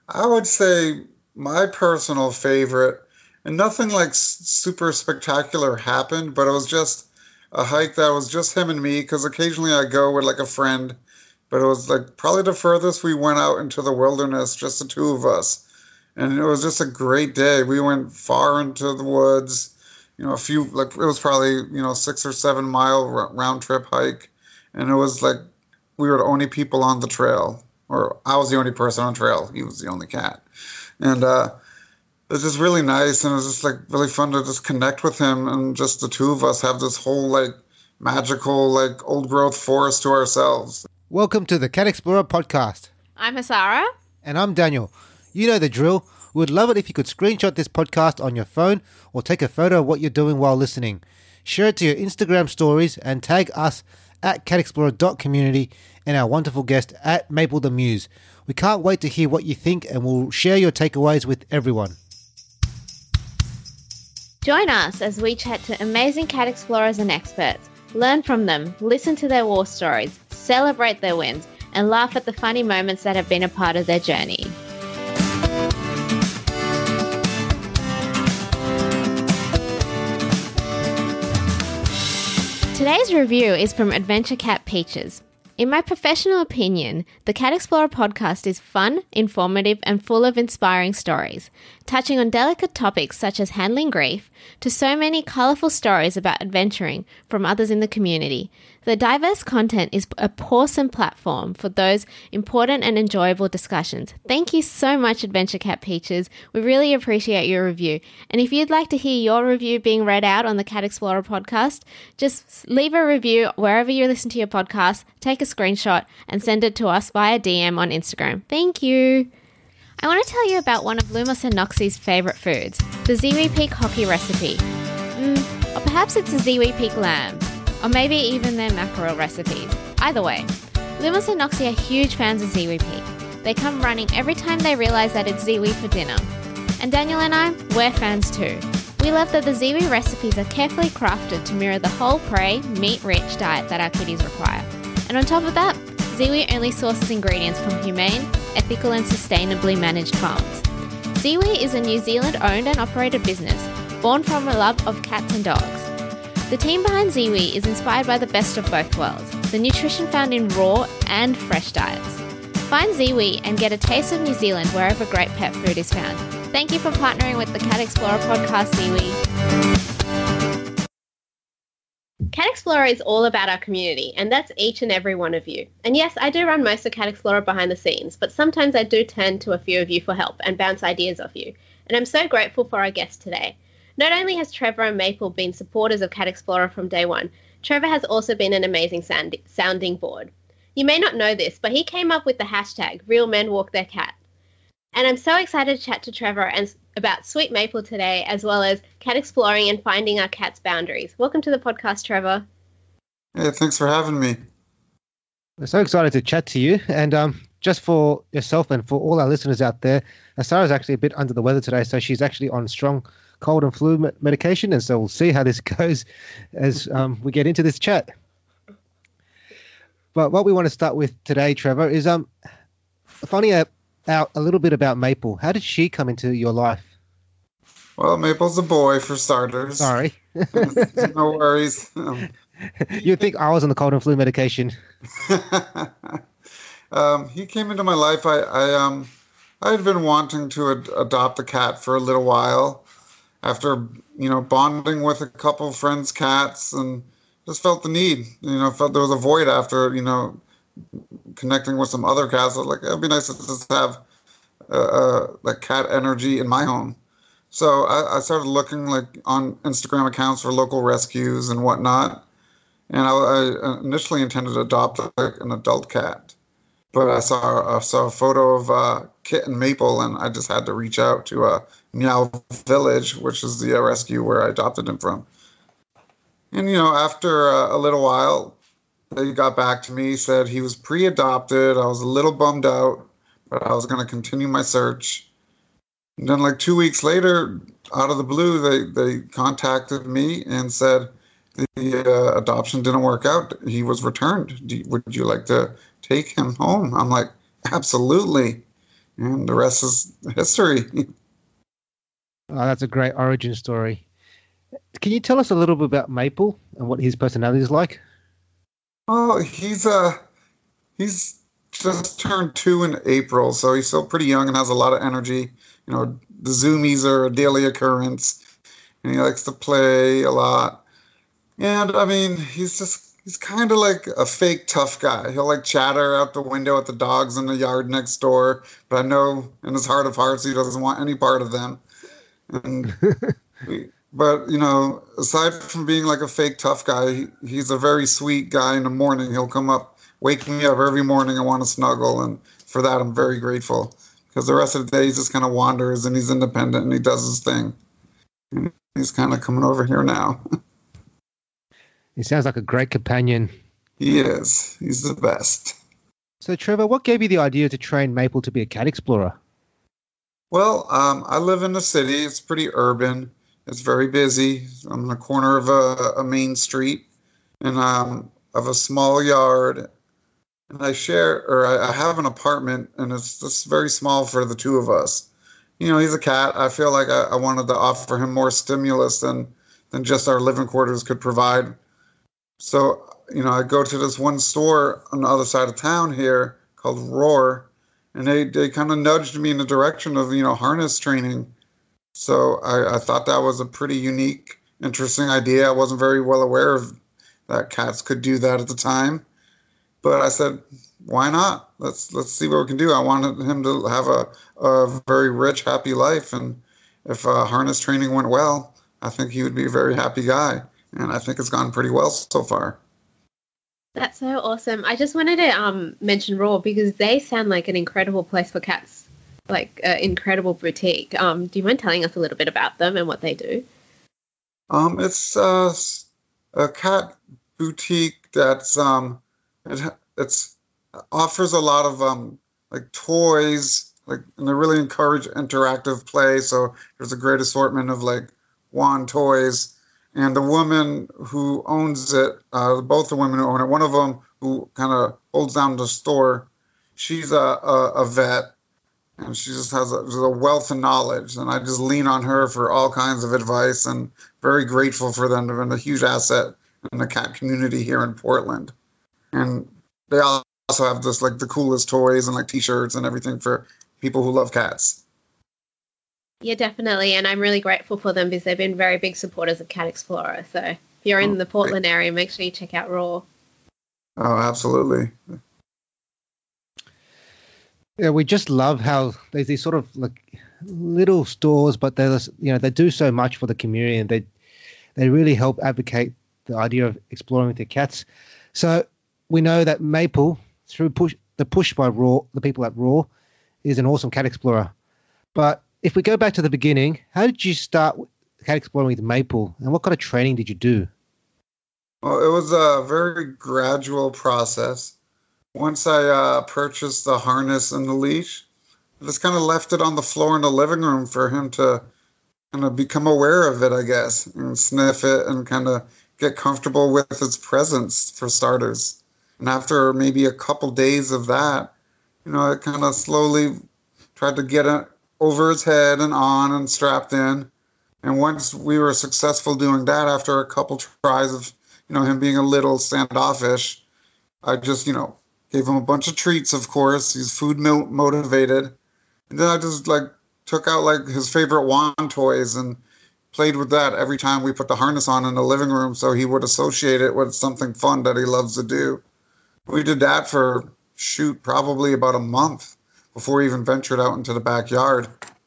I would say my personal favorite, and nothing like super spectacular happened, but it was just a hike that was just him and me, because occasionally I go with like a friend, but it was like probably the furthest we went out into the wilderness, just the two of us. And it was just a great day. We went far into the woods, it was probably, 6 or 7 mile round trip hike. And it was like we were the only people on the trail, or I was the only person on trail. He was the only cat. And it was just really nice. And it was just like really fun to just connect with him. And just the two of us have this whole like magical, like old growth forest to ourselves. Welcome to the Cat Explorer podcast. I'm Hasara. And I'm Daniel. You know the drill. We would love it if you could screenshot this podcast on your phone or take a photo of what you're doing while listening. Share it to your Instagram stories and tag us at catexplorer.community and our wonderful guest at Maple the Muse. We can't wait to hear what you think, and we'll share your takeaways with everyone. Join us as we chat to amazing cat explorers and experts. Learn from them, listen to their war stories, celebrate their wins, and laugh at the funny moments that have been a part of their journey. Today's review is from Adventure Cat Peaches. In my professional opinion, the Cat Explorer podcast is fun, informative, and full of inspiring stories, touching on delicate topics such as handling grief, to so many colourful stories about adventuring from others in the community. The diverse content is a awesome platform for those important and enjoyable discussions. Thank you so much, Adventure Cat Peaches. We really appreciate your review. And if you'd like to hear your review being read out on the Cat Explorer podcast, just leave a review wherever you listen to your podcast, take a screenshot, and send it to us via DM on Instagram. Thank you. I want to tell you about one of Lumos and Noxie's favourite foods, the Ziwi Peak hockey recipe. Or perhaps it's a Ziwi Peak lamb. Or maybe even their mackerel recipes. Either way, Lumos and Noxie are huge fans of Ziwi Peak. They come running every time they realise that it's Ziwi for dinner. And Daniel and I, we're fans too. We love that the Ziwi recipes are carefully crafted to mirror the whole prey, meat-rich diet that our kitties require. And on top of that, Ziwi only sources ingredients from humane, ethical and sustainably managed farms. Ziwi is a New Zealand-owned and operated business, born from a love of cats and dogs. The team behind Ziwi is inspired by the best of both worlds, the nutrition found in raw and fresh diets. Find Ziwi and get a taste of New Zealand wherever great pet food is found. Thank you for partnering with the Cat Explorer podcast, Ziwi. Cat Explorer is all about our community, and that's each and every one of you. And yes, I do run most of Cat Explorer behind the scenes, but sometimes I do turn to a few of you for help and bounce ideas off you. And I'm so grateful for our guest today. Not only has Trevor and Maple been supporters of Cat Explorer from day one, Trevor has also been an amazing sounding board. You may not know this, but he came up with the hashtag #RealMenWalkTheirCat. And I'm so excited to chat to Trevor about Sweet Maple today, as well as cat exploring and finding our cat's boundaries. Welcome to the podcast, Trevor. Hey, thanks for having me. We're so excited to chat to you. And just for yourself and for all our listeners out there, Sarah's actually a bit under the weather today, so she's actually on strong cold and flu medication, and so we'll see how this goes as we get into this chat. But what we want to start with today, Trevor, is finding out a little bit about Maple. How did she come into your life? Well, Maple's a boy, for starters. Sorry. No worries. You'd think I was on the cold and flu medication. He came into my life. I had been wanting to adopt a cat for a little while, after bonding with a couple of friends' cats, and just felt the need. Felt there was a void after connecting with some other cats. I was like, it'd be nice to just have like cat energy in my home. So I started looking on Instagram accounts for local rescues and whatnot. And I initially intended to adopt an adult cat, but I saw a photo of Kit and Maple, and I just had to reach out to Meow Village, which is the rescue where I adopted him from. And after a little while, they got back to me, said he was pre-adopted. I was a little bummed out, but I was going to continue my search. And then 2 weeks later, out of the blue, they contacted me and said the adoption didn't work out. He was returned. Would you like to take him home? I'm like, absolutely. and the rest is history. Oh, that's a great origin story. Can you tell us a little bit about Maple and what his personality is like? Oh, he's just turned 2 in April, so he's still pretty young and has a lot of energy. You know, the zoomies are a daily occurrence, and he likes to play a lot. And I mean, he's kind of like a fake tough guy. He'll like chatter out the window at the dogs in the yard next door, but I know in his heart of hearts he doesn't want any part of them. And but you know, aside from being like a fake tough guy, he's a very sweet guy. In the morning, he'll come up, wake me up every morning and want to snuggle, and for that I'm very grateful. Because the rest of the day he just kind of wanders and he's independent and he does his thing. And he's kind of coming over here now. He sounds like a great companion. He is. He's the best. So, Trevor, what gave you the idea to train Maple to be a cat explorer? Well, I live in the city. It's pretty urban. It's very busy. I'm in the corner of a main street, and of a small yard. And I have an apartment, and it's just very small for the two of us. You know, he's a cat. I feel like I wanted to offer him more stimulus than just our living quarters could provide. So, you know, I go to this one store on the other side of town here called Roar, and they kind of nudged me in the direction of, you know, harness training. So I thought that was a pretty unique, interesting idea. I wasn't very well aware of that cats could do that at the time. But I said, why not? Let's see what we can do. I wanted him to have a very rich, happy life. And if harness training went well, I think he would be a very happy guy. And I think it's gone pretty well so far. That's so awesome. I just wanted to mention Raw because they sound like an incredible place for cats, like an incredible boutique. Do you mind telling us a little bit about them and what they do? It's a cat boutique that's it's offers a lot of like toys, like, and they really encourage interactive play. So there's a great assortment of like wand toys. And the woman who owns it, both the women who own it, one of them who kind of holds down the store, she's a vet, and she just has a wealth of knowledge. And I just lean on her for all kinds of advice, and very grateful for them. They've been a huge asset in the cat community here in Portland. And they also have just like the coolest toys and like T-shirts and everything for people who love cats. Yeah, definitely. And I'm really grateful for them because they've been very big supporters of Cat Explorer. So if you're in the Portland area, make sure you check out Raw. Oh, absolutely. Yeah, we just love how there's these sort of like little stores, but they do so much for the community, and they really help advocate the idea of exploring with their cats. So we know that Maple, through the push by Raw, the people at Raw, is an awesome cat explorer. But if we go back to the beginning, how did you start cat exploring with Maple, and what kind of training did you do? Well, it was a very gradual process. Once I purchased the harness and the leash, I just kind of left it on the floor in the living room for him to kind of become aware of it, I guess, and sniff it and kind of get comfortable with its presence, for starters. And after maybe a couple days of that, you know, I kind of slowly tried to get it over his head and on and strapped in. And once we were successful doing that, after a couple tries of, you know, him being a little standoffish, I just, you know, gave him a bunch of treats, of course. He's food motivated. And then I just like took out like his favorite wand toys and played with that every time we put the harness on in the living room, so he would associate it with something fun that he loves to do. We did that for, probably about a month before we even ventured out into the backyard.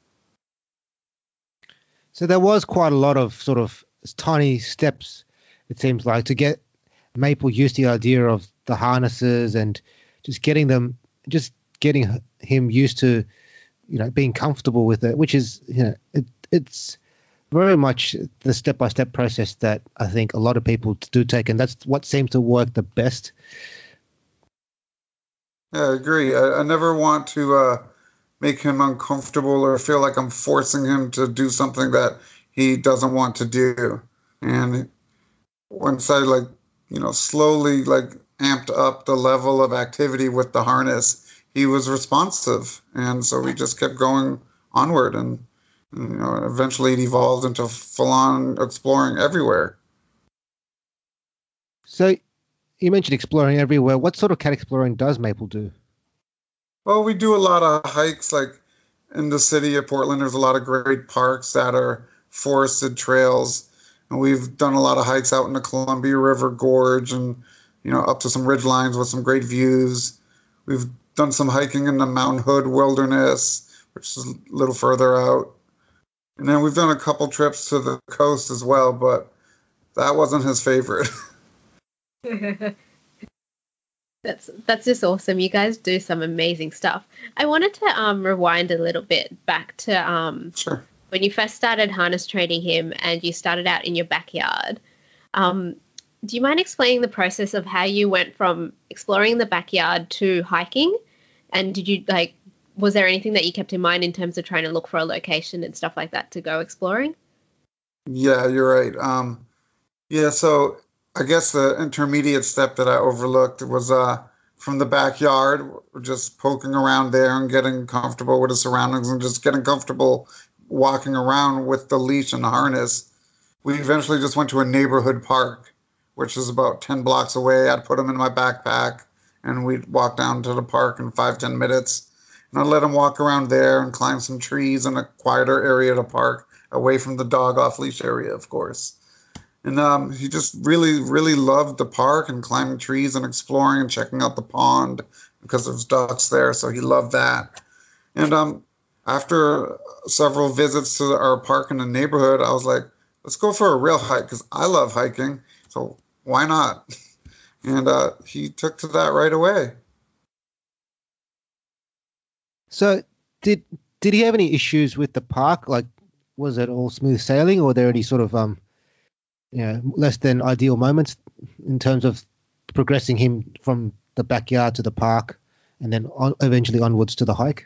So there was quite a lot of sort of tiny steps, it seems like, to get Maple used to the idea of the harnesses and just getting him used to, you know, being comfortable with it, which is, you know, it's very much the step-by-step process that I think a lot of people do take, and that's what seems to work the best. Yeah, I agree. I never want to make him uncomfortable or feel like I'm forcing him to do something that he doesn't want to do. And once I, like, you know, slowly like amped up the level of activity with the harness, he was responsive, and so we just kept going onward, and eventually it evolved into full-on exploring everywhere. So you mentioned exploring everywhere. What sort of cat exploring does Maple do? Well, we do a lot of hikes, like in the city of Portland. There's a lot of great parks that are forested trails, and we've done a lot of hikes out in the Columbia River Gorge, and up to some ridge lines with some great views. We've done some hiking in the Mount Hood Wilderness, which is a little further out. And then we've done a couple trips to the coast as well, but that wasn't his favorite. That's just awesome. You guys do some amazing stuff. I wanted to rewind a little bit back to Sure. When you first started harness training him and you started out in your backyard. Do you mind explaining the process of how you went from exploring the backyard to hiking? And did you was there anything that you kept in mind in terms of trying to look for a location and stuff like that to go exploring? Yeah, you're right. So I guess the intermediate step that I overlooked was from the backyard, just poking around there and getting comfortable with the surroundings and just getting comfortable walking around with the leash and the harness. We eventually just went to a neighborhood park, which is about 10 blocks away. I'd put him in my backpack, and we'd walk down to the park in 5-10 minutes. And I'd let him walk around there and climb some trees in a quieter area of the park, away from the dog off-leash area, of course. And he just really, really loved the park and climbing trees and exploring and checking out the pond because there's ducks there, so he loved that. And after several visits to our park in the neighborhood, I was like, let's go for a real hike because I love hiking, so why not? And he took to that right away. So did he have any issues with the park? Like, was it all smooth sailing, or were there any sort of less than ideal moments in terms of progressing him from the backyard to the park and then eventually onwards to the hike?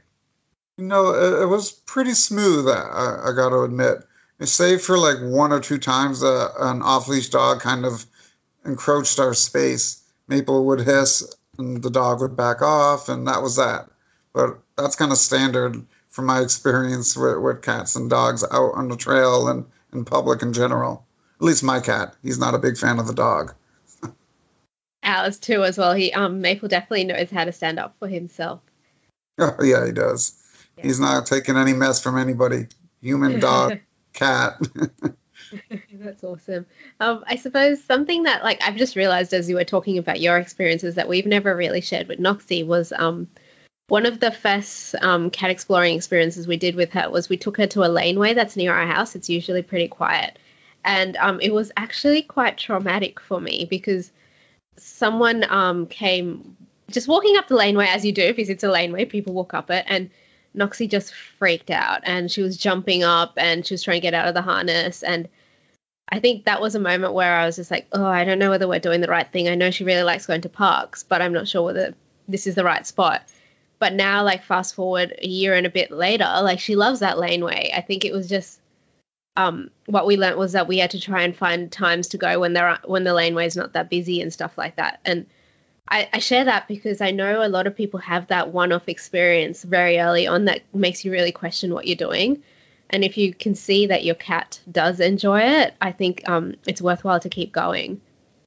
It was pretty smooth, I got to admit. Save for like one or two times an off-leash dog kind of encroached our space. Maple would hiss and the dog would back off, and that was that. But that's kind of standard from my experience with cats and dogs out on the trail and in public in general. At least my cat. He's not a big fan of the dog. Ours too as well. He Maple definitely knows how to stand up for himself. Oh, yeah, he does. Yeah. He's not taking any mess from anybody. Human, dog, cat. That's awesome. I suppose something that I've just realized as you were talking about your experiences that we've never really shared with Noxie was one of the first cat exploring experiences we did with her was we took her to a laneway that's near our house. It's usually pretty quiet. And it was actually quite traumatic for me because someone came just walking up the laneway, as you do, because it's a laneway, people walk up it, and Noxie just freaked out and she was jumping up and she was trying to get out of the harness. And I think that was a moment where I was just like, oh, I don't know whether we're doing the right thing. I know she really likes going to parks, but I'm not sure whether this is the right spot. But now, fast forward a year and a bit later, she loves that laneway. I think it was just what we learned was that we had to try and find times to go when the laneway is not that busy and stuff like that. And I share that because I know a lot of people have that one-off experience very early on that makes you really question what you're doing. And if you can see that your cat does enjoy it, I think it's worthwhile to keep going.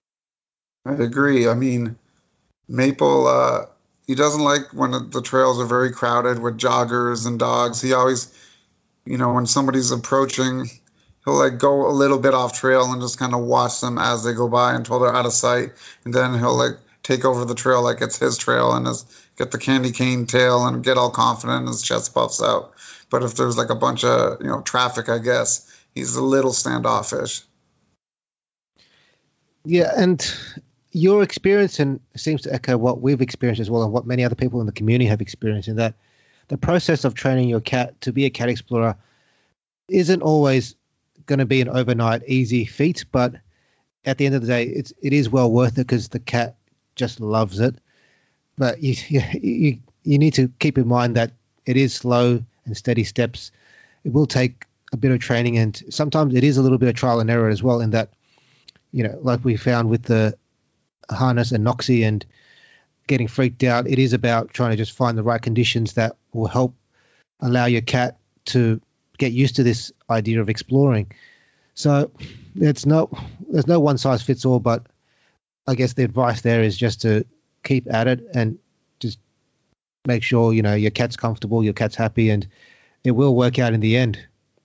I agree. I mean, Maple, he doesn't like when the trails are very crowded with joggers and dogs. He always, when somebody's approaching, he'll go a little bit off trail and just kind of watch them as they go by until they're out of sight. And then he'll take over the trail like it's his trail and get the candy cane tail and get all confident and his chest puffs out. But if there's a bunch of, traffic, I guess, he's a little standoffish. Yeah, and your experience seems to echo what we've experienced as well and what many other people in the community have experienced, in that the process of training your cat to be a cat explorer isn't always going to be an overnight easy feat, but at the end of the day, it is well worth it because the cat just loves it. But you need to keep in mind that it is slow and steady steps. It will take a bit of training, and sometimes it is a little bit of trial and error as well, in that, like we found with the harness and Noxie and getting freaked out. It is about trying to just find the right conditions that will help allow your cat to get used to this idea of exploring. So there's no one size fits all, but I guess the advice there is just to keep at it and just make sure, your cat's comfortable, your cat's happy, and it will work out in the end.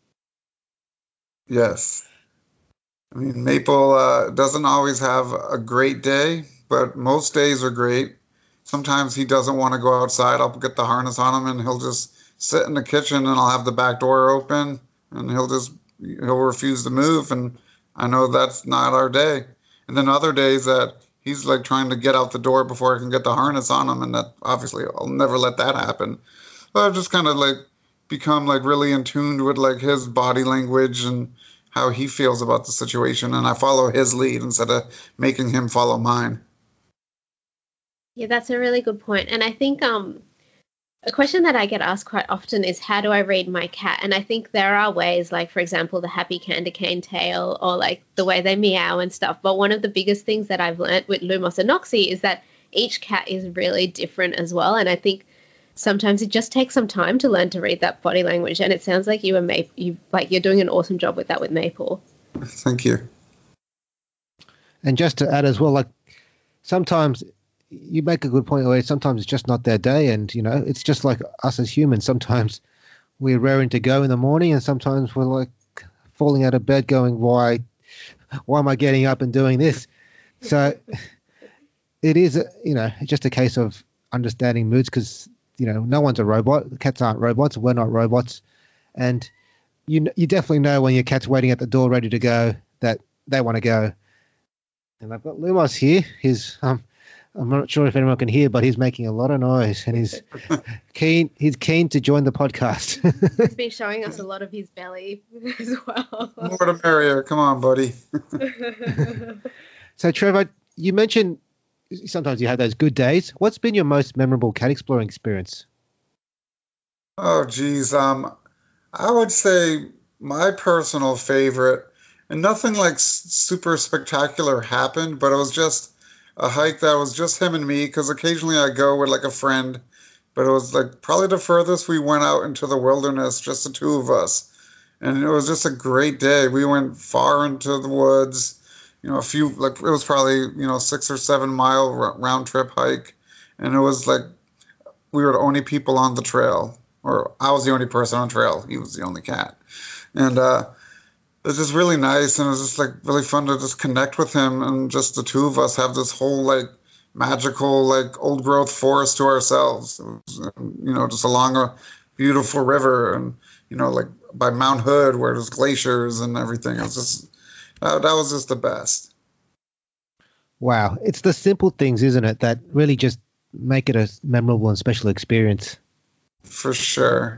Yes. I mean, Maple doesn't always have a great day, but most days are great. Sometimes he doesn't want to go outside. I'll get the harness on him and he'll just sit in the kitchen and I'll have the back door open and he'll refuse to move. And I know that's not our day. And then other days that he's like trying to get out the door before I can get the harness on him. And that obviously I'll never let that happen. But I've just kind of like become like really in tune with like his body language and how he feels about the situation. And I follow his lead instead of making him follow mine. Yeah, that's a really good point. And I think a question that I get asked quite often is, how do I read my cat? And I think there are ways, like, for example, the happy candy cane tail or like the way they meow and stuff. But one of the biggest things that I've learnt with Lumos and Noxie is that each cat is really different as well. And I think sometimes it just takes some time to learn to read that body language. And it sounds like you're doing an awesome job with that with Maple. Thank you. And just to add as well, like sometimes you make a good point where sometimes it's just not their day, and it's just like us as humans. Sometimes we're raring to go in the morning, and sometimes we're like falling out of bed going, why am I getting up and doing this? So it is just a case of understanding moods, because no one's a robot. Cats aren't robots. We're not robots. And you definitely know when your cat's waiting at the door ready to go that they want to go. And I've got Lumos here. I'm not sure if anyone can hear, but he's making a lot of noise and he's keen to join the podcast. He's been showing us a lot of his belly as well. More to merrier. Come on, buddy. So Trevor, you mentioned sometimes you have those good days. What's been your most memorable cat exploring experience? Oh, geez. I would say my personal favorite, and nothing like super spectacular happened, but it was just a hike that was just him and me, because occasionally I go with like a friend, but it was like probably the furthest we went out into the wilderness, just the two of us. And it was just a great day. We went far into the woods, it was probably, 6 or 7 mile round trip hike. And it was like, we were the only people on the trail, or I was the only person on trail. He was the only cat. And, it was just really nice, and it was just like really fun to just connect with him, and just the two of us have this whole like magical like old growth forest to ourselves. It was, just along a beautiful river, and like by Mount Hood where there's glaciers and everything. It was just that was just the best. Wow, it's the simple things, isn't it, that really just make it a memorable and special experience. For sure.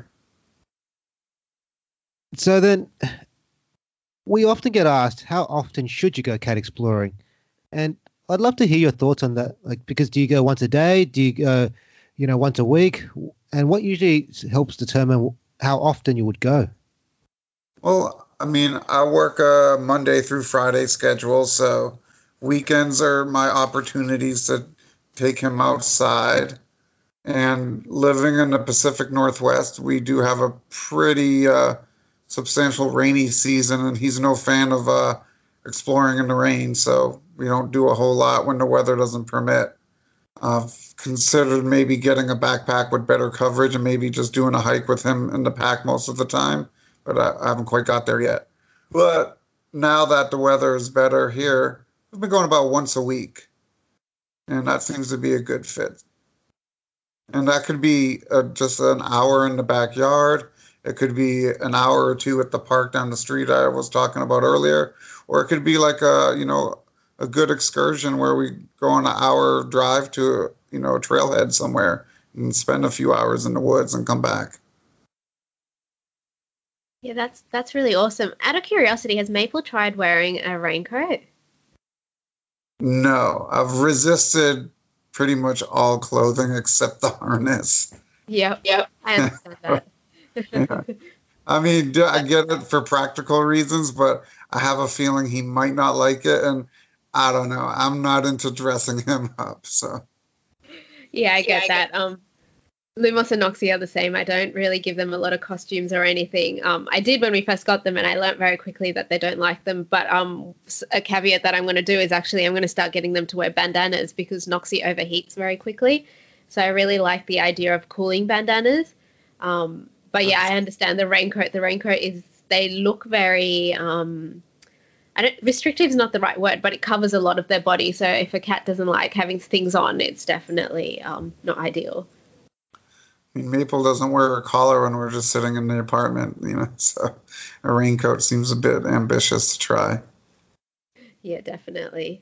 So then, we often get asked, how often should you go cat exploring? And I'd love to hear your thoughts on that. Like, because do you go once a day? Do you go, once a week? And what usually helps determine how often you would go? Well, I mean, I work a Monday through Friday schedule, so weekends are my opportunities to take him outside. And living in the Pacific Northwest, we do have a pretty substantial rainy season, and he's no fan of exploring in the rain, so we don't do a whole lot when the weather doesn't permit. I've considered maybe getting a backpack with better coverage and maybe just doing a hike with him in the pack most of the time, but I haven't quite got there yet. But now that the weather is better here, I've been going about once a week, and that seems to be a good fit. And that could be just an hour in the backyard. It could be an hour or two at the park down the street I was talking about earlier, or it could be like a good excursion where we go on an hour drive to a trailhead somewhere and spend a few hours in the woods and come back. Yeah, that's really awesome. Out of curiosity, has Maple tried wearing a raincoat? No, I've resisted pretty much all clothing except the harness. Yep. I understand that. Yeah. I mean, I get it for practical reasons, but I have a feeling he might not like it, and I don't know. I'm not into dressing him up, so. Yeah, I get that. Lumos and Noxie are the same. I don't really give them a lot of costumes or anything. I did when we first got them, and I learnt very quickly that they don't like them. But a caveat that I'm going to do is actually I'm going to start getting them to wear bandanas because Noxie overheats very quickly. So I really like the idea of cooling bandanas. But yeah, I understand the raincoat. The raincoat they look very restrictive is not the right word, but it covers a lot of their body. So if a cat doesn't like having things on, it's definitely not ideal. I mean, Maple doesn't wear a collar when we're just sitting in the apartment, so a raincoat seems a bit ambitious to try. Yeah, definitely.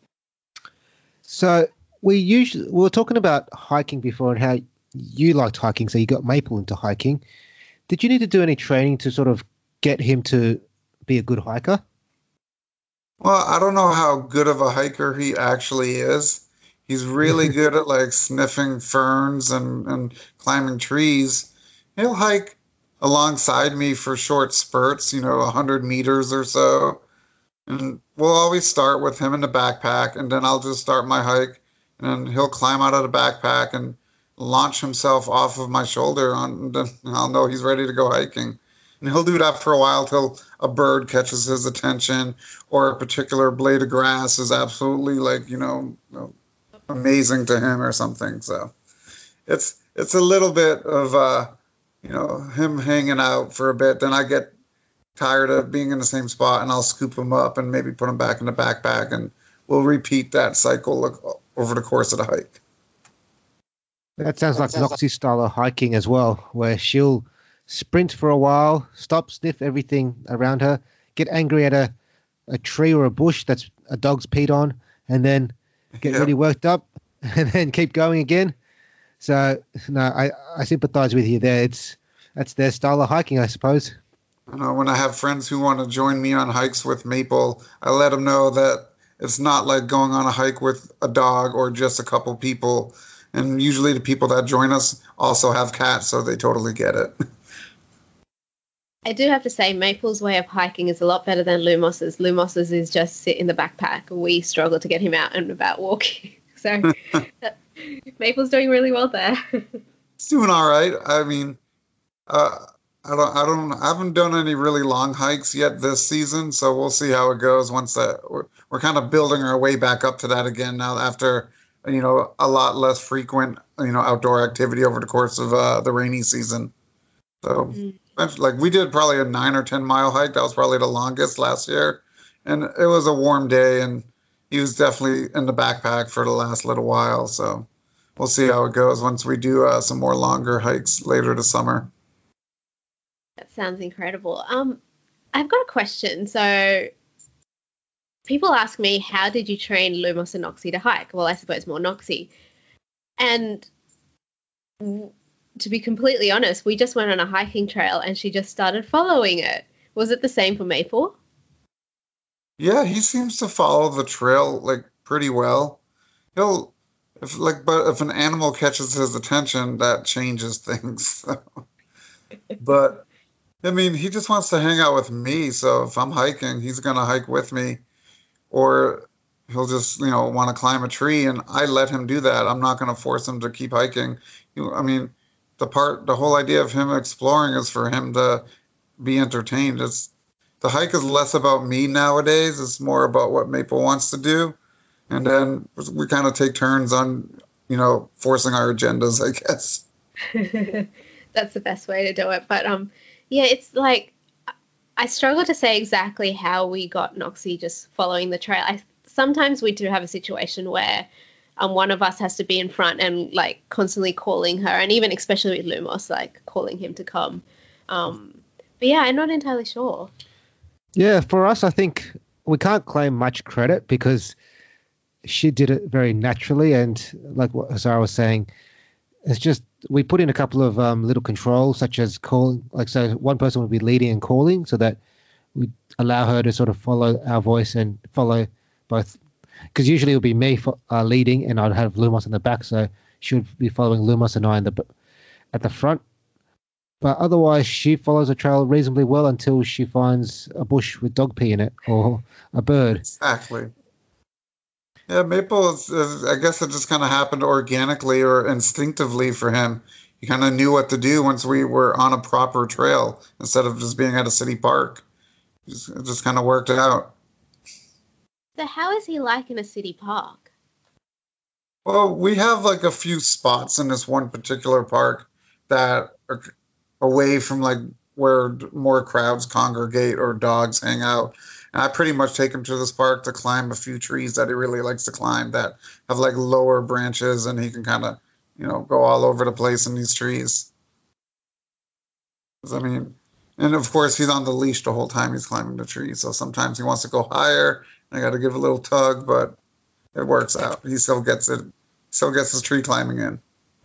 So we were talking about hiking before and how you liked hiking, so you got Maple into hiking. Did you need to do any training to sort of get him to be a good hiker? Well, I don't know how good of a hiker he actually is. He's really good at like sniffing ferns and climbing trees. He'll hike alongside me for short spurts, 100 meters or so. And we'll always start with him in the backpack, and then I'll just start my hike, and then he'll climb out of the backpack and launch himself off of my shoulder, and then I'll know he's ready to go hiking. And he'll do that for a while till a bird catches his attention, or a particular blade of grass is absolutely amazing to him or something. So it's a little bit of him hanging out for a bit. Then I get tired of being in the same spot, and I'll scoop him up and maybe put him back in the backpack, and we'll repeat that cycle over the course of the hike. That sounds like Noxie's style of hiking as well, where she'll sprint for a while, stop, sniff everything around her, get angry at a tree or a bush that's a dog's peed on, and then get really worked up, and then keep going again. So, no, I sympathize with you there. That's their style of hiking, I suppose. I know when I have friends who want to join me on hikes with Maple, I let them know that it's not like going on a hike with a dog or just a couple people. And usually the people that join us also have cats, so they totally get it. I do have to say Maple's way of hiking is a lot better than Lumos's. Lumos's is just sit in the backpack. We struggle to get him out and about walking. So Maple's doing really well there. It's doing all right. I mean, I haven't done any really long hikes yet this season, so we'll see how it goes once we're kind of building our way back up to that again now after a lot less frequent outdoor activity over the course of the rainy season. So like we did probably a 9 or 10 mile hike. That was probably the longest last year, and it was a warm day, and he was definitely in the backpack for the last little while. So we'll see how it goes once we do some more longer hikes later this summer. That sounds incredible. I've got a question. So people ask me, how did you train Lumos and Noxie to hike? Well, I suppose more Noxie. And to be completely honest, we just went on a hiking trail and she just started following it. Was it the same for Maple? Yeah, he seems to follow the trail like pretty well. But if an animal catches his attention, that changes things. So. But I mean, he just wants to hang out with me. So if I'm hiking, he's going to hike with me, or he'll just, want to climb a tree, and I let him do that. I'm not going to force him to keep hiking. I mean, the whole idea of him exploring is for him to be entertained. The hike is less about me nowadays. It's more about what Maple wants to do. And then we kind of take turns on, forcing our agendas, I guess. That's the best way to do it. But, yeah, it's like I struggle to say exactly how we got Noxie just following the trail. Sometimes we do have a situation where one of us has to be in front and like constantly calling her, and even especially with Lumos, like calling him to come. But yeah, I'm not entirely sure. Yeah, for us, I think we can't claim much credit because she did it very naturally, and like what Sarah was saying, it's just we put in a couple of little controls, such as calling, like so one person would be leading and calling, so that we allow her to sort of follow our voice and follow both. Because usually it would be me leading, and I'd have Lumos in the back, so she would be following Lumos and I at the front. But otherwise, she follows the trail reasonably well until she finds a bush with dog pee in it or a bird. Exactly. Yeah, Maple I guess it just kind of happened organically or instinctively for him. He kind of knew what to do once we were on a proper trail instead of just being at a city park. It just kind of worked out. So how is he like in a city park? Well, we have like a few spots in this one particular park that are away from like where more crowds congregate or dogs hang out. And I pretty much take him to this park to climb a few trees that he really likes to climb that have like lower branches, and he can kind of, go all over the place in these trees. I mean, and of course he's on the leash the whole time he's climbing the tree. So sometimes he wants to go higher. I got to give a little tug, but it works out. He still gets it. Still gets his tree climbing in.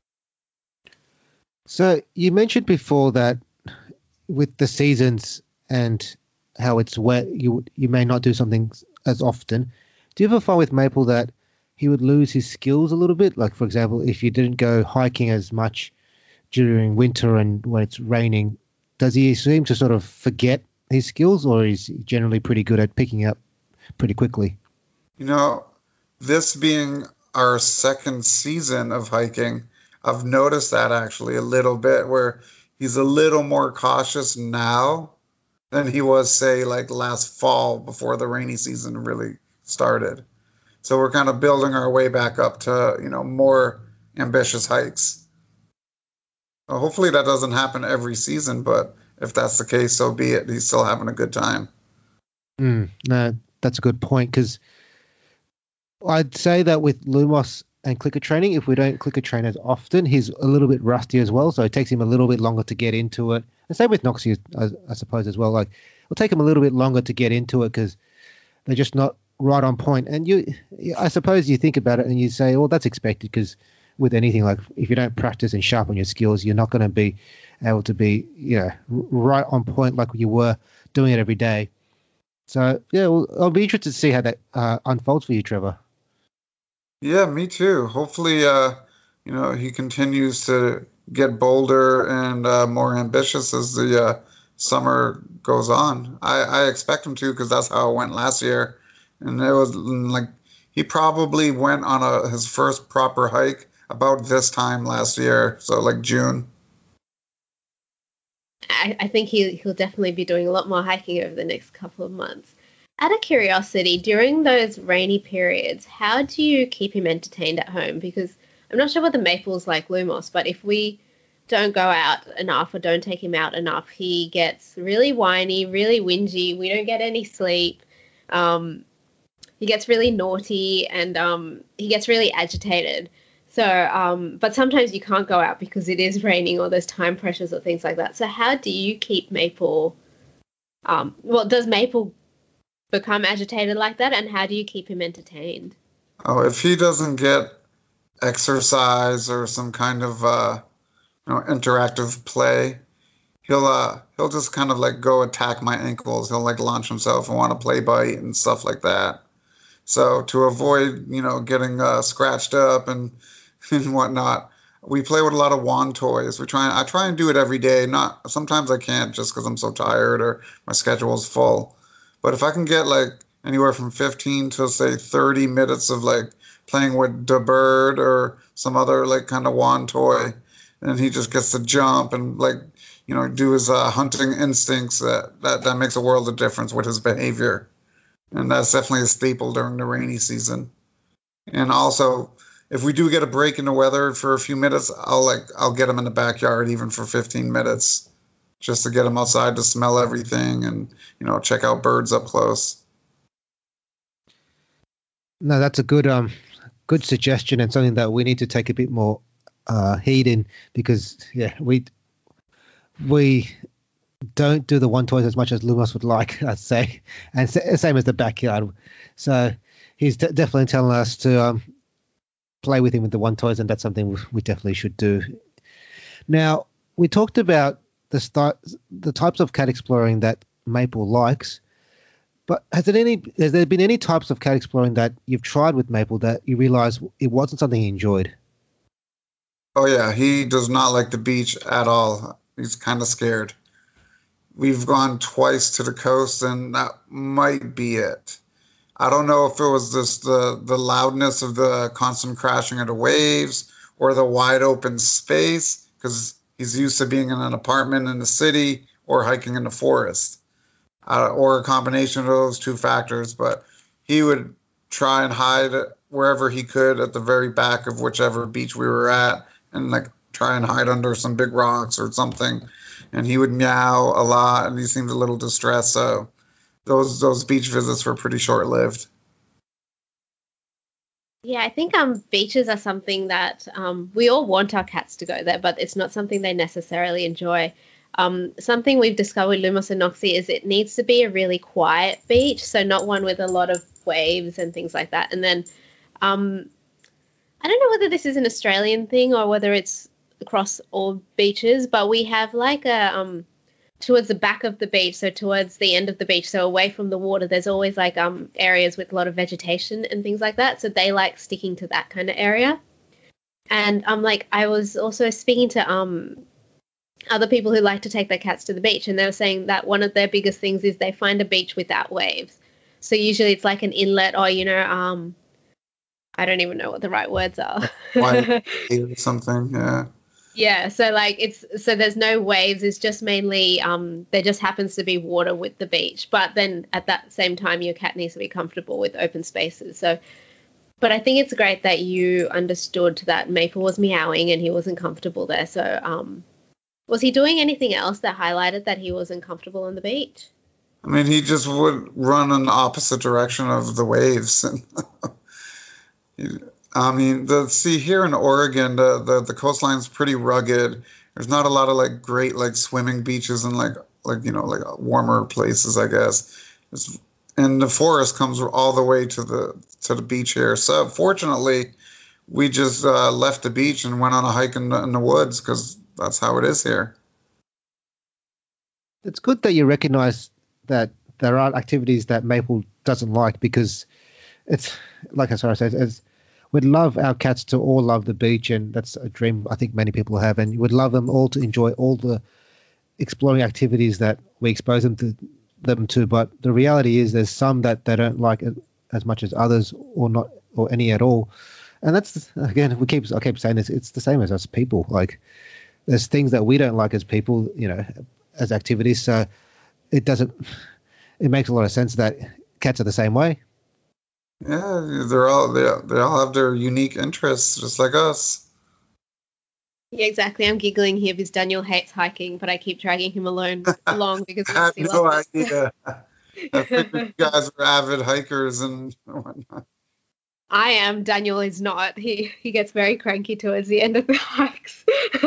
So you mentioned before that with the seasons and how it's wet, you may not do something as often. Do you ever find with Maple that he would lose his skills a little bit? Like, for example, if you didn't go hiking as much during winter and when it's raining, does he seem to sort of forget his skills, or is he generally pretty good at picking up pretty quickly? This being our second season of hiking, I've noticed that actually a little bit, where he's a little more cautious now than he was, say, like last fall before the rainy season really started. So we're kind of building our way back up to, more ambitious hikes. Hopefully that doesn't happen every season, but if that's the case, so be it. He's still having a good time. No, that's a good point, because I'd say that with Lumos and clicker training, if we don't clicker train as often, he's a little bit rusty as well, so it takes him a little bit longer to get into it. And same with Noxie, I suppose, as well. Like, it'll take him a little bit longer to get into it because they're just not right on point. And I suppose you think about it and you say, well, that's expected, because with anything, like if you don't practice and sharpen your skills, you're not going to be able to be right on point like you were doing it every day. So, yeah, well, I'll be interested to see how that unfolds for you, Trevor. Yeah, me too. Hopefully, he continues to get bolder and more ambitious as the summer goes on. I expect him to, because that's how it went last year. And it was like he probably went on his first proper hike about this time last year, so like June. I think he'll definitely be doing a lot more hiking over the next couple of months. Out of curiosity, during those rainy periods, how do you keep him entertained at home? Because I'm not sure what the Maple's like Lumos, but if we don't go out enough or don't take him out enough, he gets really whiny, really whingy. We don't get any sleep. He gets really naughty, and he gets really agitated. So, but sometimes you can't go out because it is raining or there's time pressures or things like that. So how do you keep Maple, does Maple become agitated like that, and how do you keep him entertained? Oh, if he doesn't get exercise or some kind of interactive play, he'll just kind of like go attack my ankles. He'll like launch himself and want to play bite and stuff like that. So to avoid getting scratched up and whatnot, we play with a lot of wand toys. I try and do it every day. Sometimes I can't just because I'm so tired or my schedule's full. But if I can get like anywhere from 15 to say 30 minutes of like playing with the bird or some other like kind of wand toy, and he just gets to jump and like do his hunting instincts, that makes a world of difference with his behavior. And that's definitely a staple during the rainy season. And also, if we do get a break in the weather for a few minutes, I'll get him in the backyard even for 15 minutes, just to get him outside to smell everything and check out birds up close. No, that's a good suggestion, and something that we need to take a bit more heed in, because we don't do the wand toys as much as Lumos would like, I'd say, and same as the backyard. So he's definitely telling us to play with him with the wand toys, and that's something we definitely should do. Now, we talked about the types of cat exploring that Maple likes, but has there been any types of cat exploring that you've tried with Maple that you realize it wasn't something he enjoyed? Oh yeah, he does not like the beach at all. He's kind of scared. We've gone twice to the coast, and that might be it. I don't know if it was just the loudness of the constant crashing of the waves or the wide open space, because he's used to being in an apartment in the city or hiking in the forest, or a combination of those two factors. But he would try and hide wherever he could at the very back of whichever beach we were at, and like try and hide under some big rocks or something. And he would meow a lot, and he seemed a little distressed. So those beach visits were pretty short lived. Yeah, I think beaches are something that we all want our cats to go there, but it's not something they necessarily enjoy. Something we've discovered with Lumos and Noxie is it needs to be a really quiet beach, so not one with a lot of waves and things like that. And then I don't know whether this is an Australian thing or whether it's across all beaches, but we have like a towards the back of the beach, so towards the end of the beach, so away from the water, there's always like areas with a lot of vegetation and things like that, so they like sticking to that kind of area. And I was also speaking to other people who like to take their cats to the beach, and they were saying that one of their biggest things is they find a beach without waves. So usually it's like an inlet, or I don't even know what the right words are. Something, yeah. Yeah, so there's no waves. It's just mainly there just happens to be water with the beach. But then at that same time, your cat needs to be comfortable with open spaces. So, but I think it's great that you understood that Maple was meowing and he wasn't comfortable there. So, was he doing anything else that highlighted that he wasn't comfortable on the beach? I mean, he just would run in the opposite direction of the waves. I mean, here in Oregon, the coastline's pretty rugged. There's not a lot of like great like swimming beaches and like warmer places, I guess. And the forest comes all the way to the beach here. So fortunately, we just left the beach and went on a hike in the woods, because that's how it is here. It's good that you recognize that there are activities that Maple doesn't like, because it's like I said, we'd love our cats to all love the beach, and that's a dream I think many people have, and we'd love them all to enjoy all the exploring activities that we expose them to. But the reality is there's some that they don't like as much as others, or not, or any at all. And that's, again, I keep saying this, it's the same as us people. Like, there's things that we don't like as people, as activities. So it makes a lot of sense that cats are the same way. Yeah, they all have their unique interests, just like us. Yeah, exactly. I'm giggling here because Daniel hates hiking, but I keep dragging him along because I have no idea. I figured you guys were avid hikers and whatnot. I am. Daniel is not. He gets very cranky towards the end of the hikes.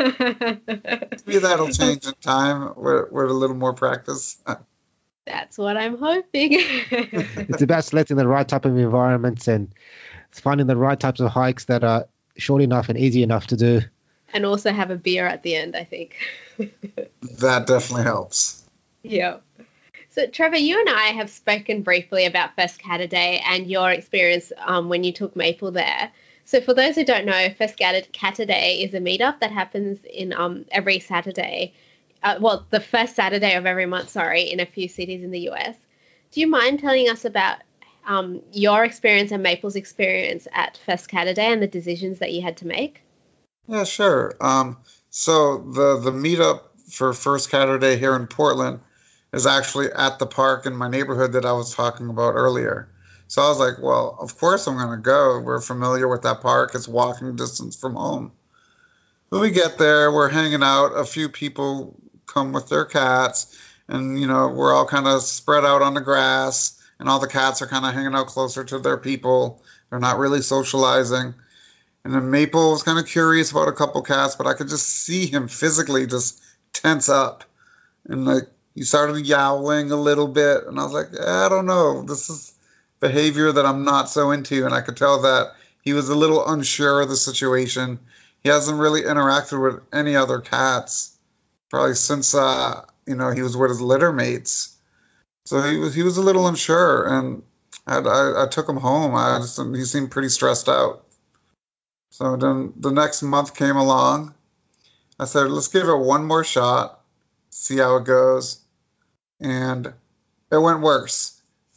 Maybe that'll change in time with a little more practice. That's what I'm hoping. It's about selecting the right type of environments and finding the right types of hikes that are short enough and easy enough to do. And also have a beer at the end, I think. That definitely helps. Yeah. So, Trevor, you and I have spoken briefly about First Cataday and your experience when you took Maple there. So for those who don't know, First Cataday is a meetup that happens in every Saturday. The first Saturday of every month, in a few cities in the US. Do you mind telling us about your experience and Maple's experience at First Cataday and the decisions that you had to make? Yeah, sure. So the meetup for First Cataday here in Portland is actually at the park in my neighborhood that I was talking about earlier. So I was like, well, of course I'm going to go. We're familiar with that park. It's walking distance from home. When we get there, we're hanging out. A few people come with their cats, and we're all kind of spread out on the grass, and all the cats are kind of hanging out closer to their people. They're not really socializing. And then Maple was kind of curious about a couple cats, but I could just see him physically just tense up, and like he started yowling a little bit, and I was like, I don't know, this is behavior that I'm not so into. And I could tell that he was a little unsure of the situation. He hasn't really interacted with any other cats probably since he was with his litter mates. So he was a little unsure, and I took him home. He seemed pretty stressed out. So then the next month came along. I said, let's give it one more shot, see how it goes. And it went worse.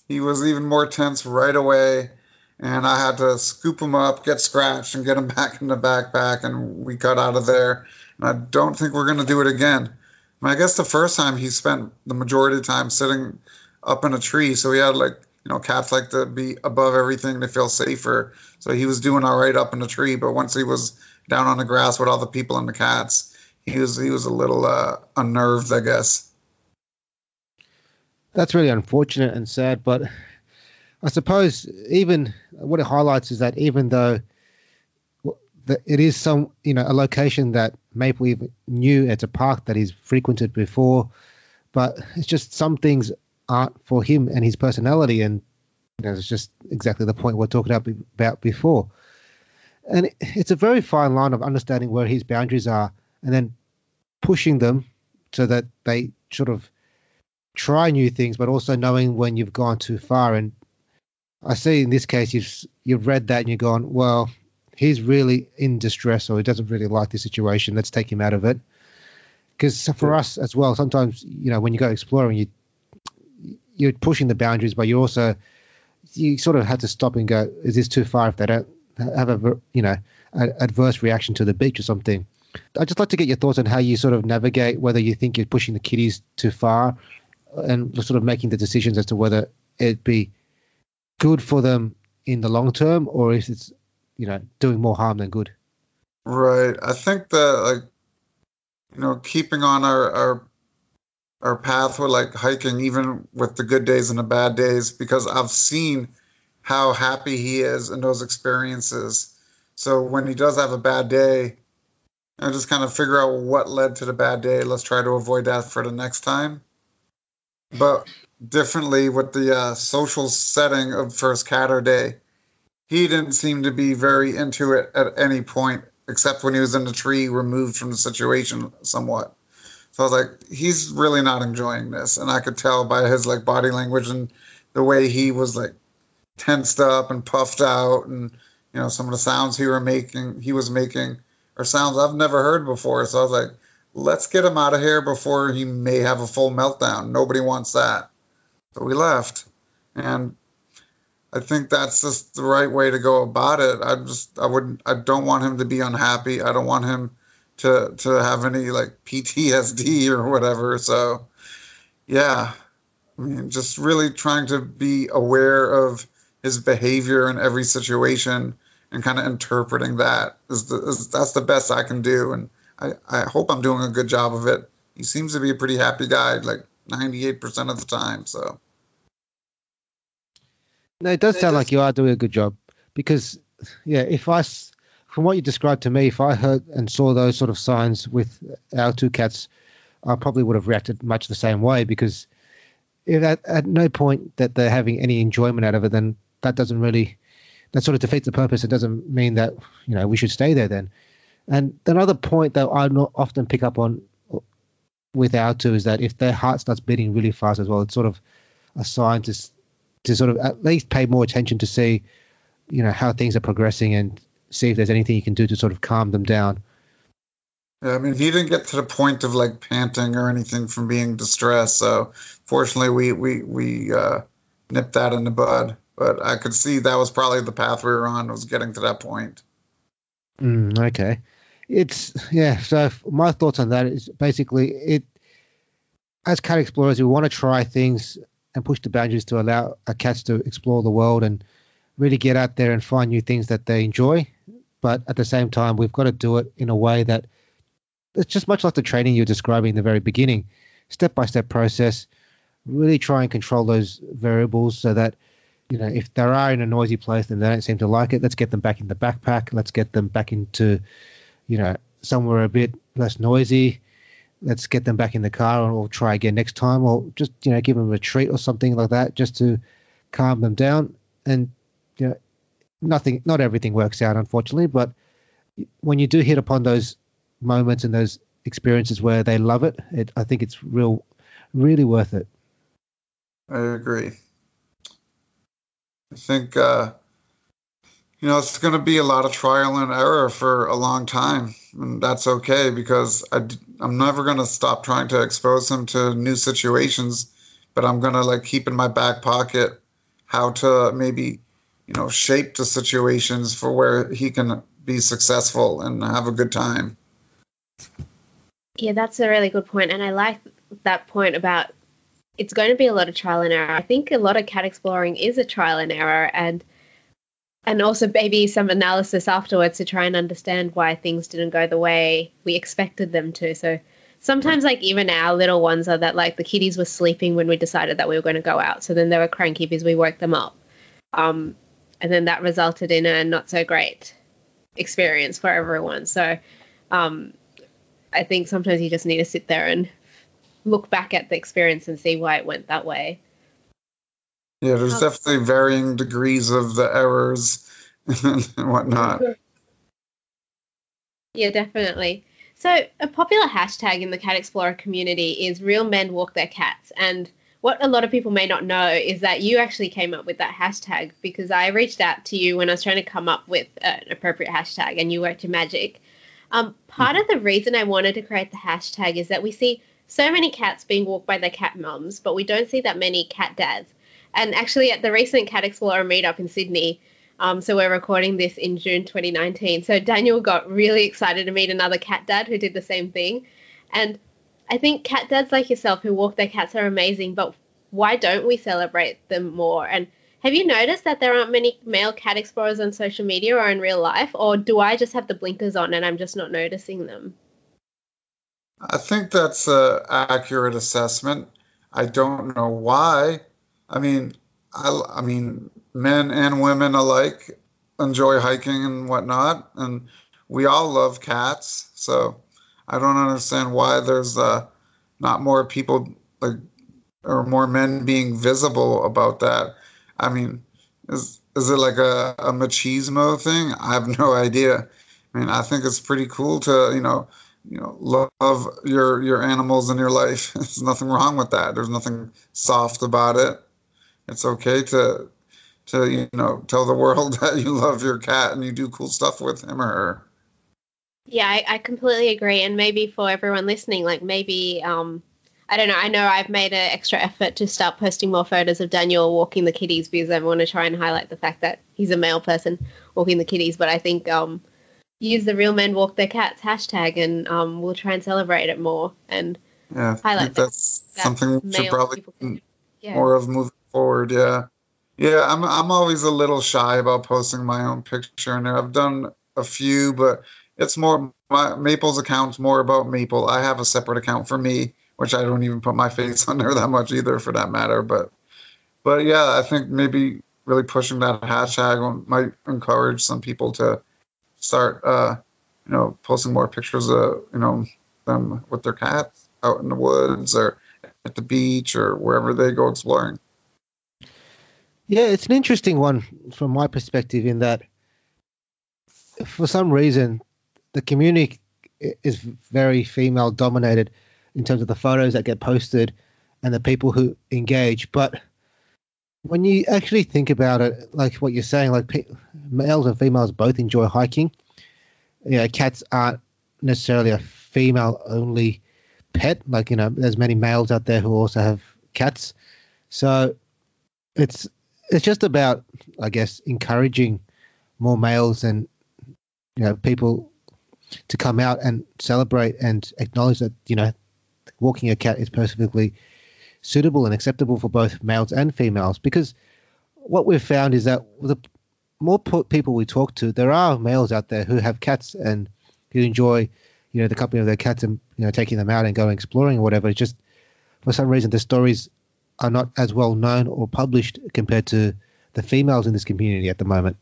he was even more tense right away. And I had to scoop him up, get scratched, and get him back in the backpack, and we got out of there. And I don't think we're going to do it again. I guess the first time he spent the majority of the time sitting up in a tree, so he had cats like to be above everything to feel safer. So he was doing all right up in the tree, but once he was down on the grass with all the people and the cats, he was a little unnerved, I guess. That's really unfortunate and sad, but I suppose even what it highlights is that even though it is a location that Maple Leaf knew, it's a park that he's frequented before, but it's just some things aren't for him and his personality, and it's just exactly the point we're talking about before. And it's a very fine line of understanding where his boundaries are and then pushing them so that they sort of try new things, but also knowing when you've gone too far. And I see in this case you've read that and you're going, well, he's really in distress, or he doesn't really like the situation. Let's take him out of it. Because for us as well, sometimes, when you go exploring, you're pushing the boundaries, but you sort of have to stop and go, is this too far if they don't have an adverse reaction to the beach or something? I'd just like to get your thoughts on how you sort of navigate whether you think you're pushing the kiddies too far and sort of making the decisions as to whether it'd be good for them in the long term, or if it's doing more harm than good. Right. I think that keeping on our path with hiking, even with the good days and the bad days, because I've seen how happy he is in those experiences. So when he does have a bad day, I just kind of figure out what led to the bad day. Let's try to avoid that for the next time. But differently with the social setting of First Catter Day, he didn't seem to be very into it at any point, except when he was in the tree, removed from the situation somewhat. So I was like, he's really not enjoying this. And I could tell by his body language and the way he was tensed up and puffed out, and some of the sounds he was making are sounds I've never heard before. So I was like, let's get him out of here before he may have a full meltdown. Nobody wants that. So we left. And I think that's just the right way to go about it. I don't want him to be unhappy. I don't want him to have any PTSD or whatever. So yeah, I mean, just really trying to be aware of his behavior in every situation and kind of interpreting that that's the best I can do. And I hope I'm doing a good job of it. He seems to be a pretty happy guy, 98% of the time. So. No, it does sound like you are doing a good job, because, from what you described to me, if I heard and saw those sort of signs with our two cats, I probably would have reacted much the same way, because if at no point that they're having any enjoyment out of it, then that sort of defeats the purpose. It doesn't mean that, we should stay there then. And another point that I often pick up on with our two is that if their heart starts beating really fast as well, it's sort of a sign to sort of at least pay more attention to see, how things are progressing and see if there's anything you can do to sort of calm them down. Yeah, I mean, he didn't get to the point of panting or anything from being distressed. So fortunately, we nipped that in the bud. But I could see that was probably the path we were on, was getting to that point. Okay. So my thoughts on that is basically as cat explorers, we want to try things and push the boundaries to allow our cats to explore the world and really get out there and find new things that they enjoy. But at the same time, we've got to do it in a way that it's just much like the training you're describing in the very beginning. Step-by-step process, really try and control those variables so that, if they are in a noisy place and they don't seem to like it, let's get them back in the backpack. Let's get them back into, somewhere a bit less noisy. Let's get them back in the car, and we'll try again next time, or just, give them a treat or something like that, just to calm them down. And, not everything works out, unfortunately, but when you do hit upon those moments and those experiences where they love it, I think it's really worth it. I agree. I think, it's going to be a lot of trial and error for a long time. And that's okay, because I'm never going to stop trying to expose him to new situations, but I'm going to keep in my back pocket how to maybe, shape the situations for where he can be successful and have a good time. Yeah, that's a really good point. And I like that point about it's going to be a lot of trial and error. I think a lot of cat exploring is a trial and error, and also maybe some analysis afterwards to try and understand why things didn't go the way we expected them to. So sometimes, like, even our little ones are that, like, the kitties were sleeping when we decided that we were going to go out. So then they were cranky because we woke them up. And then that resulted in a not so great experience for everyone. So I think sometimes you just need to sit there and look back at the experience and see why it went that way. Yeah, there's definitely varying degrees of the errors and whatnot. Yeah, definitely. So a popular hashtag in the Cat Explorer community is Real Men Walk Their Cats. And what a lot of people may not know is that you actually came up with that hashtag because I reached out to you when I was trying to come up with an appropriate hashtag and you worked your magic. Part of the reason I wanted to create the hashtag is that we see so many cats being walked by their cat mums, but we don't see that many cat dads. And actually at the recent Cat Explorer meetup in Sydney, so we're recording this in June 2019, so Daniel got really excited to meet another cat dad who did the same thing. And I think cat dads like yourself who walk their cats are amazing, but why don't we celebrate them more? And have you noticed that there aren't many male cat explorers on social media or in real life, or do I just have the blinkers on and I'm just not noticing them? I think that's an accurate assessment. I don't know why. I mean, men and women alike enjoy hiking and whatnot, and we all love cats. So I don't understand why there's not more people or more men being visible about that. I mean, is it like a machismo thing? I have no idea. I mean, I think it's pretty cool to love your animals in your life. There's nothing wrong with that. There's nothing soft about it. It's okay to tell the world that you love your cat and you do cool stuff with him or her. Yeah, I completely agree. And maybe for everyone listening, like maybe, I don't know. I know I've made an extra effort to start posting more photos of Daniel walking the kitties because I want to try and highlight the fact that he's a male person walking the kitties. But I think use the Real Men Walk Their Cats hashtag and we'll try and celebrate it more and highlight that's something we should probably more of moving forward. Yeah. I'm always a little shy about posting my own picture in there. I've done a few, but it's more Maple's account's more about Maple. I have a separate account for me, which I don't even put my face on there that much either, for that matter. But yeah, I think maybe really pushing that hashtag might encourage some people to start, posting more pictures of, them with their cats out in the woods or at the beach or wherever they go exploring. Yeah, it's an interesting one from my perspective in that for some reason the community is very female dominated in terms of the photos that get posted and the people who engage. But when you actually think about it, like what you're saying, like males and females both enjoy hiking. Cats aren't necessarily a female-only pet. Like, there's many males out there who also have cats. So it's just about, I guess, encouraging more males and, people to come out and celebrate and acknowledge that, walking a cat is perfectly suitable and acceptable for both males and females. Because what we've found is that the more people we talk to, there are males out there who have cats and who enjoy, the company of their cats and, taking them out and going exploring or whatever. It's just for some reason the stories are not as well known or published compared to the females in this community at the moment.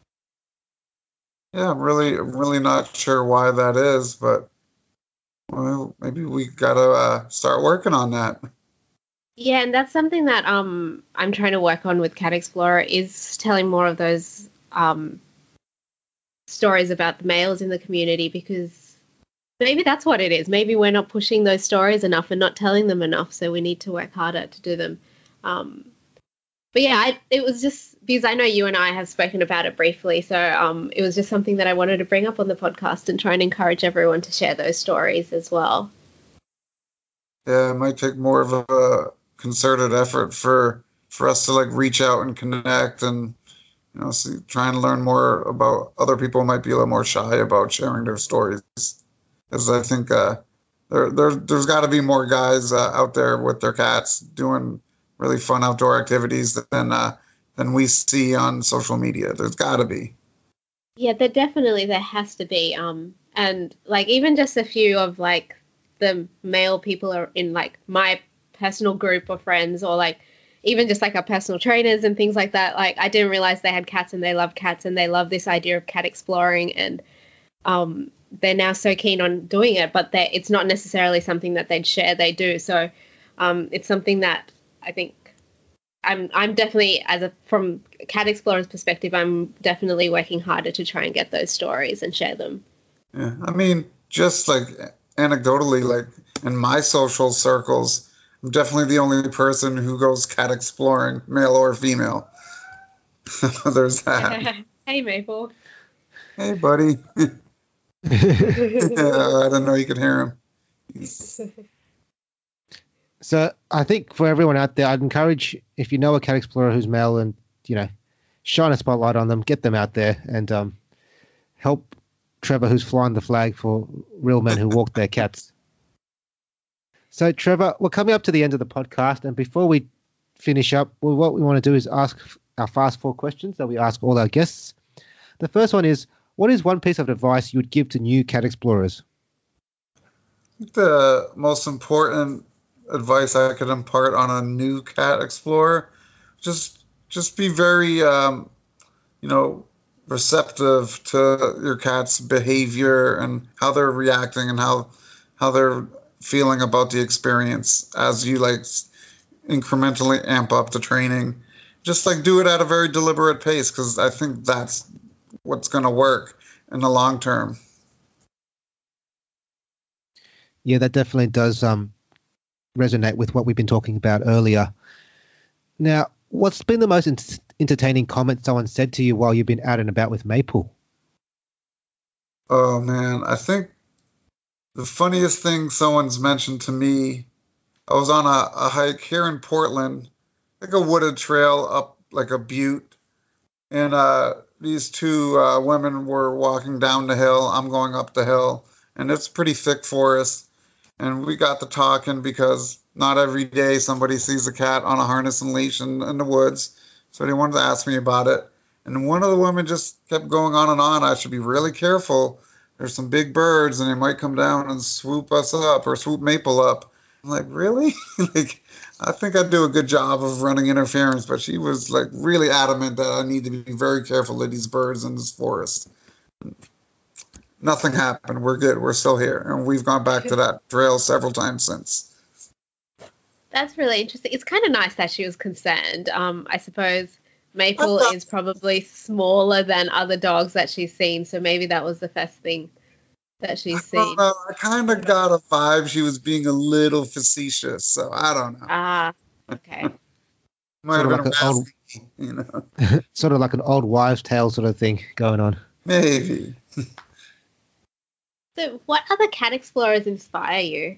Yeah, I'm really not sure why that is, but well, maybe we gotta start working on that. Yeah, and that's something that I'm trying to work on with Cat Explorer is telling more of those stories about the males in the community, because maybe that's what it is. Maybe we're not pushing those stories enough and not telling them enough, so we need to work harder to do them. But yeah, it was just because I know you and I have spoken about it briefly, so it was just something that I wanted to bring up on the podcast and try and encourage everyone to share those stories as well. Yeah, it might take more of a concerted effort for for us to like reach out and connect and try and learn more about other people who might be a little more shy about sharing their stories. Because I think there's got to be more guys out there with their cats doing really fun outdoor activities than we see on social media. There's got to be. Yeah, there has to be. And like even just a few of like the male people are in like my personal group of friends, or like even just like our personal trainers and things like that. Like I didn't realize they had cats and they love cats and they love this idea of cat exploring, and they're now so keen on doing it, but it's not necessarily something that they'd share. They do. So it's something that I think I'm definitely, from Cat Explorer's perspective, I'm definitely working harder to try and get those stories and share them. Yeah, I mean, just like anecdotally, like in my social circles, I'm definitely the only person who goes cat exploring, male or female. There's that. Hey, Maple. Hey, buddy. I didn't know you could hear him. So I think for everyone out there, I'd encourage, if you know a cat explorer who's male, and shine a spotlight on them, get them out there, and help Trevor, who's flying the flag for real men who walk their cats. So Trevor, we're coming up to the end of the podcast, and before we finish up, what we want to do is ask our fast 4 questions that we ask all our guests. The first one is, what is one piece of advice you would give to new cat explorers? The most important advice I could impart on a new cat explorer, just be very receptive to your cat's behavior and how they're reacting and how they're feeling about the experience as you like incrementally amp up the training. Just like do it at a very deliberate pace, because I think that's what's going to work in the long term. Yeah, that definitely does resonate with what we've been talking about earlier. Now, what's been the most entertaining comment someone said to you while you've been out and about with Maple? Oh man, I think the funniest thing someone's mentioned to me, I was on a hike here in Portland, like a wooded trail up like a butte, and these 2 women were walking down the hill. I'm going up the hill, and it's pretty thick forest. And we got to talking because not every day somebody sees a cat on a harness and leash in the woods. So they wanted to ask me about it. And one of the women just kept going on and on. I should be really careful. There's some big birds and they might come down and swoop us up or swoop Maple up. I'm like, really? Like, I think I'd do a good job of running interference, but she was like really adamant that I need to be very careful of these birds in this forest. Nothing happened. We're good. We're still here. And we've gone back to that trail several times since. That's really interesting. It's kind of nice that she was concerned. I suppose Maple is probably smaller than other dogs that she's seen, so maybe that was the first thing that she's seen. I kind of got a vibe she was being a little facetious, so I don't know. Ah, okay. Might have been like sort of like an old wives' tale sort of thing going on. Maybe. So what other cat explorers inspire you?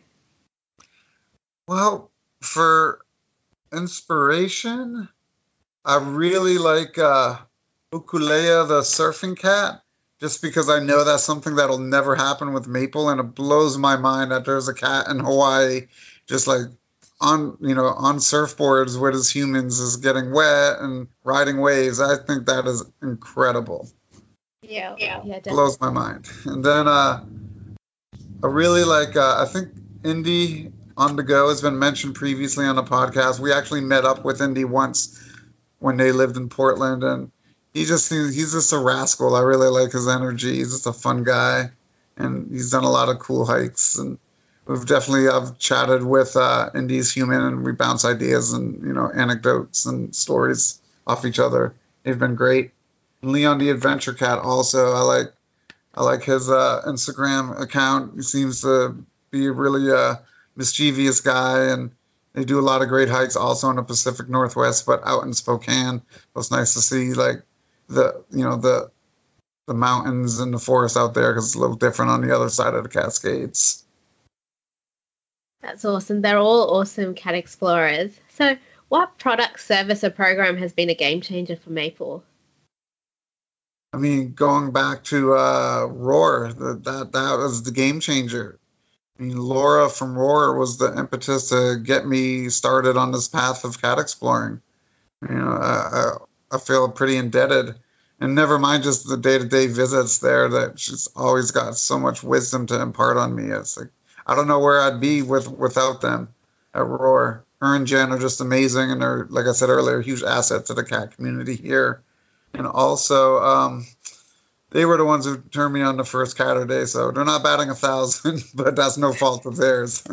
Well, for inspiration, I really like Ukulea the surfing cat, just because I know that's something that'll never happen with Maple, and it blows my mind that there's a cat in Hawaii just like on surfboards with his humans is getting wet and riding waves. I think that is incredible. Yeah, definitely. Blows my mind. And then I really like, I think Indy on the Go has been mentioned previously on the podcast. We actually met up with Indy once when they lived in Portland, and he's just a rascal. I really like his energy. He's just a fun guy, and he's done a lot of cool hikes. And I've chatted with Indy's human, and we bounce ideas and anecdotes and stories off each other. They've been great. And Leon the Adventure Cat also, I like his Instagram account. He seems to be a really mischievous guy, and they do a lot of great hikes also in the Pacific Northwest, but out in Spokane. It was nice to see like the mountains and the forest out there, because it's a little different on the other side of the Cascades. That's awesome. They're all awesome cat explorers. So what product, service, or program has been a game changer for Maple? I mean, going back to Roar, that was the game changer. I mean, Laura from Roar was the impetus to get me started on this path of cat exploring. You know, I feel pretty indebted. And never mind just the day-to-day visits there, that she's always got so much wisdom to impart on me. It's like, I don't know where I'd be without them at Roar. Her and Jen are just amazing, and they're, like I said earlier, a huge asset to the cat community here. And also, they were the ones who turned me on the first Catterday, so they're not batting 1,000, but that's no fault of theirs.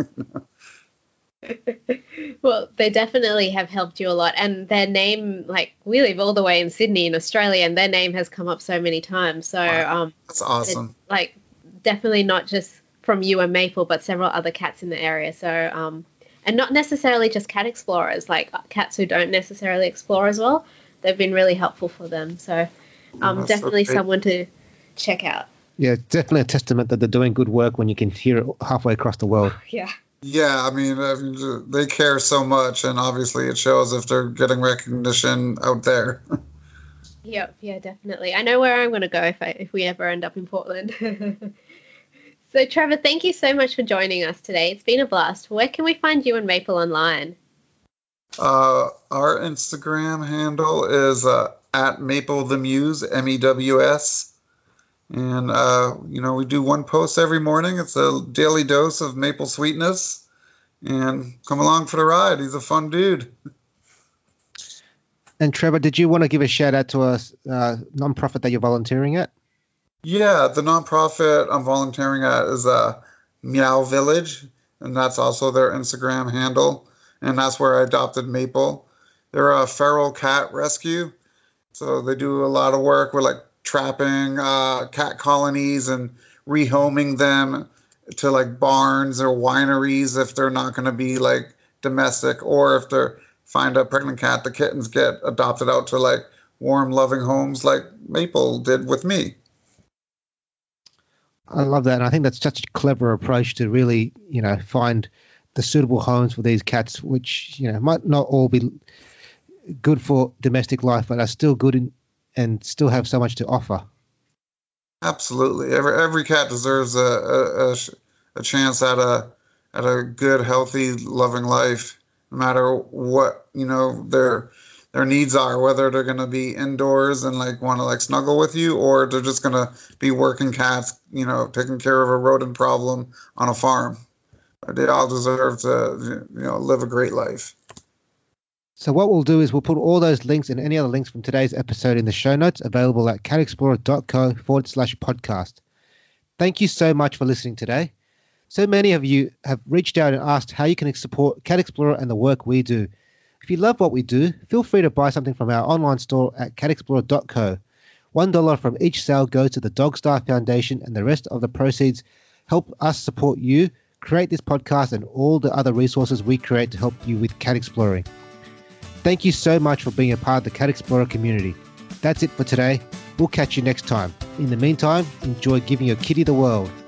Well, they definitely have helped you a lot, and their name, like, we live all the way in Sydney in Australia, and their name has come up so many times. So that's awesome. Like, definitely not just from you and Maple, but several other cats in the area. So and not necessarily just cat explorers, like cats who don't necessarily explore as well. They've been really helpful for them. So definitely someone to check out. Yeah, definitely a testament that they're doing good work when you can hear it halfway across the world. Yeah. Yeah, I mean, they care so much, and obviously it shows if they're getting recognition out there. Yep, yeah, definitely. I know where I'm going to go if we ever end up in Portland. So, Trevor, thank you so much for joining us today. It's been a blast. Where can we find you and Maple online? Our Instagram handle is at Maple the Muse, MEWS. And, you know, we do one post every morning. It's a daily dose of maple sweetness. And come along for the ride. He's a fun dude. And, Trevor, did you want to give a shout-out to a nonprofit that you're volunteering at? Yeah, the nonprofit I'm volunteering at is Meow Village, and that's also their Instagram handle. And that's where I adopted Maple. They're a feral cat rescue. So they do a lot of work with, like, trapping cat colonies and rehoming them to like barns or wineries if they're not going to be like domestic, or if they find a pregnant cat, the kittens get adopted out to like warm, loving homes like Maple did with me. I love that, and I think that's such a clever approach to really, you know, find the suitable homes for these cats, which, you know, might not all be good for domestic life, but are still good and still have so much to offer. Absolutely, every cat deserves a chance at a good, healthy, loving life, no matter what, you know, their needs are, whether they're going to be indoors and like want to like snuggle with you, or they're just going to be working cats, you know, taking care of a rodent problem on a farm. They all deserve to, you know, live a great life. So what we'll do is we'll put all those links and any other links from today's episode in the show notes, available at catexplorer.co/podcast. Thank you so much for listening today. So many of you have reached out and asked how you can support Cat Explorer and the work we do. If you love what we do, feel free to buy something from our online store at catexplorer.co. $1 from each sale goes to the Dog Star Foundation, and the rest of the proceeds help us support you, create this podcast, and all the other resources we create to help you with cat exploring. Thank you so much for being a part of the Cat Explorer community. That's it for today. We'll catch you next time. In the meantime, enjoy giving your kitty the world.